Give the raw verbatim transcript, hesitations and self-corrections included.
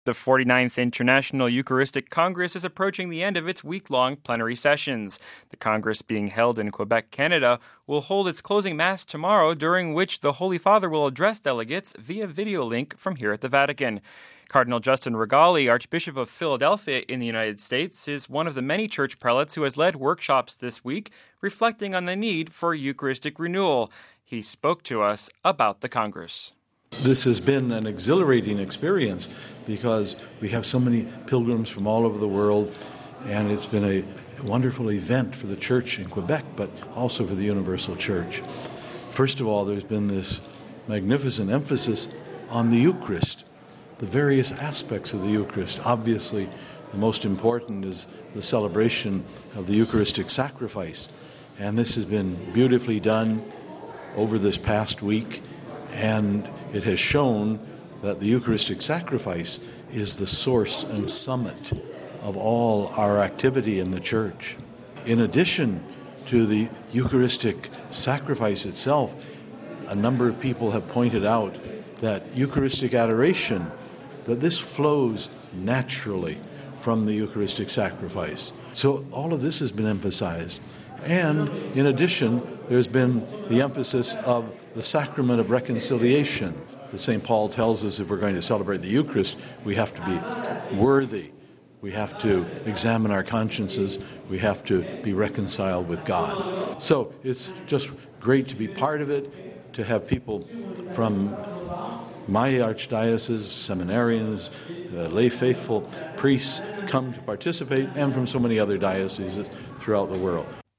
The forty-ninth International Eucharistic Congress is approaching the end of its week-long plenary sessions. The Congress, being held in Quebec, Canada, will hold its closing Mass tomorrow, during which the Holy Father will address delegates via video link from here at the Vatican. Cardinal Justin Regali, Archbishop of Philadelphia in the United States, is one of the many church prelates who has led workshops this week reflecting on the need for Eucharistic renewal. He spoke to us about the Congress. This has been an exhilarating experience because we have so many pilgrims from all over the world, and it's been a wonderful event for the church in Quebec, but also for the Universal Church. First of all, there's been this magnificent emphasis on the Eucharist, the various aspects of the Eucharist. Obviously, the most important is the celebration of the Eucharistic sacrifice, and this has been beautifully done over this past week, and it has shown that the Eucharistic sacrifice is the source and summit of all our activity in the church. In addition to the Eucharistic sacrifice itself, a number of people have pointed out that Eucharistic adoration, that this flows naturally from the Eucharistic sacrifice. So all of this has been emphasized. And in addition, there's been the emphasis of the sacrament of reconciliation. That Saint Paul tells us if we're going to celebrate the Eucharist, we have to be worthy. We have to examine our consciences. We have to be reconciled with God. So it's just great to be part of it, to have people from my archdiocese, seminarians, uh, lay faithful priests come to participate, and from so many other dioceses throughout the world.